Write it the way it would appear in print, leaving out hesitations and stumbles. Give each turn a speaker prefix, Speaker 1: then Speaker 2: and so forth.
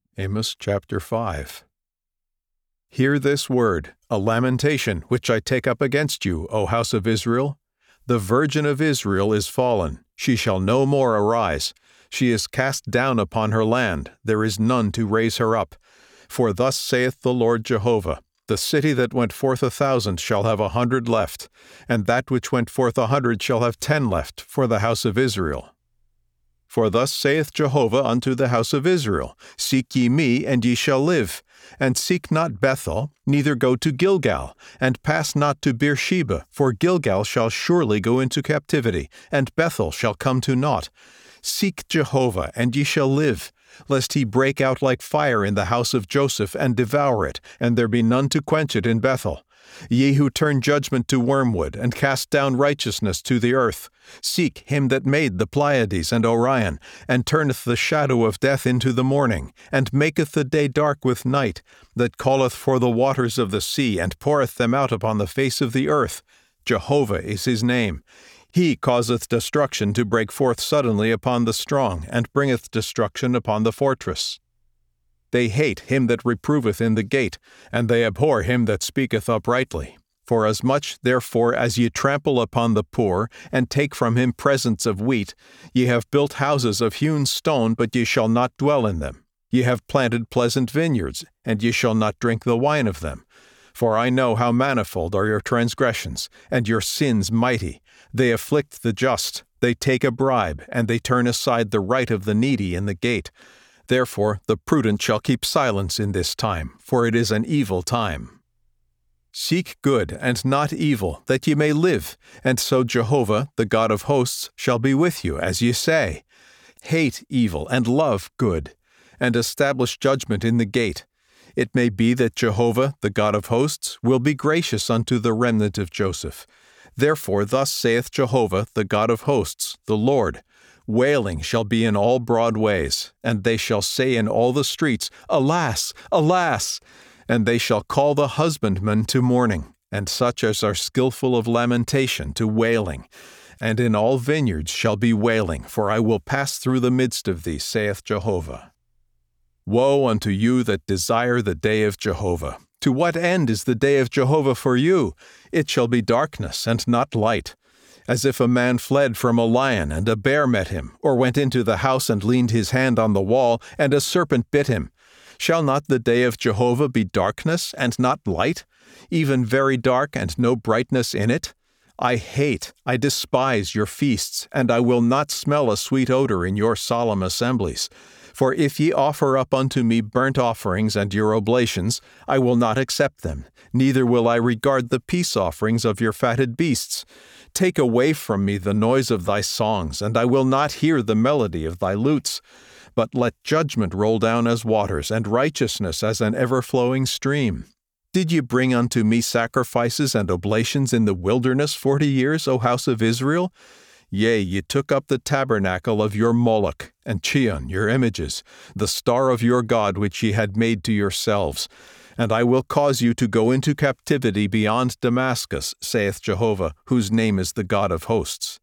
Speaker 1: Amos chapter 5. Hear this word, a lamentation which I take up against you, O house of Israel. The virgin of Israel is fallen, she shall no more arise. She is cast down upon her land, there is none to raise her up. For thus saith the Lord Jehovah, the city that went forth 1,000 shall have 100 left, and that which went forth 100 shall have 10 left for the house of Israel. For thus saith Jehovah unto the house of Israel, Seek ye me, and ye shall live. And seek not Bethel, neither go to Gilgal, and pass not to Beersheba, for Gilgal shall surely go into captivity, and Bethel shall come to naught. Seek Jehovah, and ye shall live, lest he break out like fire in the house of Joseph, and devour it, and there be none to quench it in Bethel. Ye who turn judgment to wormwood, and cast down righteousness to the earth, seek him that made the Pleiades and Orion, and turneth the shadow of death into the morning, and maketh the day dark with night, that calleth for the waters of the sea, and poureth them out upon the face of the earth. Jehovah is his name. He causeth destruction to break forth suddenly upon the strong, and bringeth destruction upon the fortress. They hate him that reproveth in the gate, and they abhor him that speaketh uprightly. Forasmuch therefore as ye trample upon the poor, and take from him presents of wheat, ye have built houses of hewn stone, but ye shall not dwell in them. Ye have planted pleasant vineyards, and ye shall not drink the wine of them. For I know how manifold are your transgressions, and your sins mighty. They afflict the just, they take a bribe, and they turn aside the right of the needy in the gate. Therefore the prudent shall keep silence in this time, for it is an evil time. Seek good and not evil, that ye may live, and so Jehovah, the God of hosts, shall be with you, as ye say. Hate evil and love good, and establish judgment in the gate. It may be that Jehovah, the God of hosts, will be gracious unto the remnant of Joseph. Therefore thus saith Jehovah, the God of hosts, the Lord, Wailing shall be in all broad ways, and they shall say in all the streets, Alas, alas! And they shall call the husbandman to mourning, and such as are skillful of lamentation to wailing. And in all vineyards shall be wailing, for I will pass through the midst of thee, saith Jehovah. Woe unto you that desire the day of Jehovah! To what end is the day of Jehovah for you? It shall be darkness and not light. As if a man fled from a lion, and a bear met him, or went into the house and leaned his hand on the wall, and a serpent bit him. Shall not the day of Jehovah be darkness and not light, even very dark and no brightness in it? I despise your feasts, and I will not smell a sweet odor in your solemn assemblies. For if ye offer up unto me burnt offerings and your oblations, I will not accept them, neither will I regard the peace offerings of your fatted beasts. Take away from me the noise of thy songs, and I will not hear the melody of thy lutes. But let judgment roll down as waters, and righteousness as an ever-flowing stream. Did ye bring unto me sacrifices and oblations in the wilderness 40 years, O house of Israel? Yea, ye took up the tabernacle of your Moloch, and Chion, your images, the star of your God which ye had made to yourselves. And I will cause you to go into captivity beyond Damascus, saith Jehovah, whose name is the God of hosts.